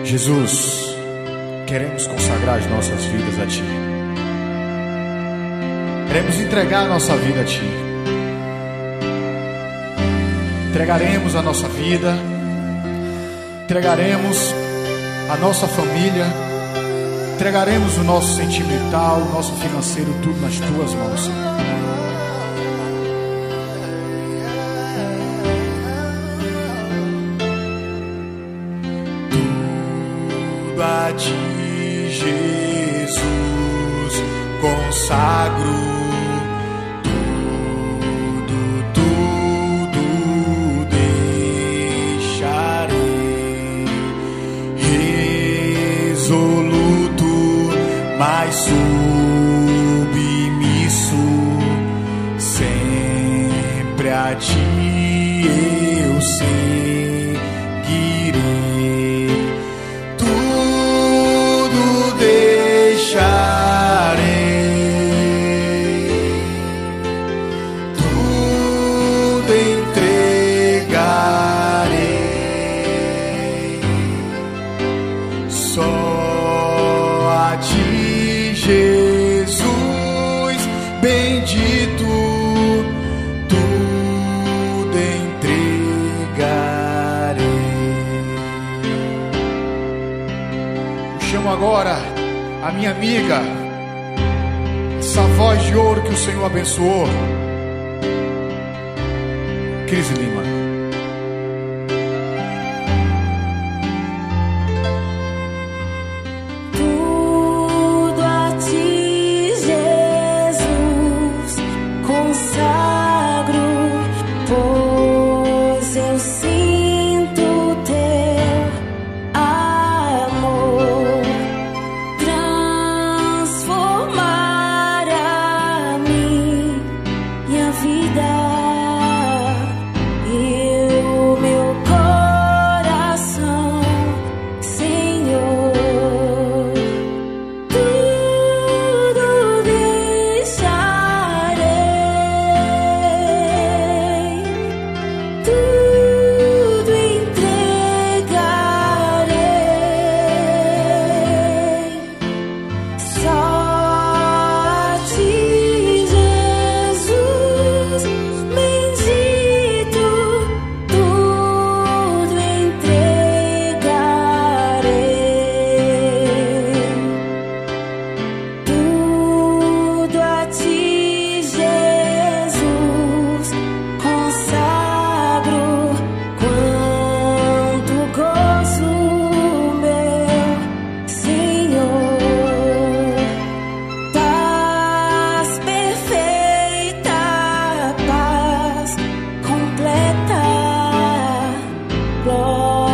Jesus, queremos consagrar as nossas vidas a Ti. Queremos entregar a nossa vida a Ti. Entregaremos a nossa vida, entregaremos a nossa família, entregaremos o nosso sentimental, o nosso financeiro, tudo nas Tuas mãos, Senhor. Tudo a Ti, Jesus, consagro. Mas submisso, sempre a Ti eu seguirei. Tudo deixarei, tudo entregarei, só a Ti, Jesus bendito, tudo entregarei. Eu chamo agora a minha amiga, essa voz de ouro que o Senhor abençoou, Cris Lima. Lord.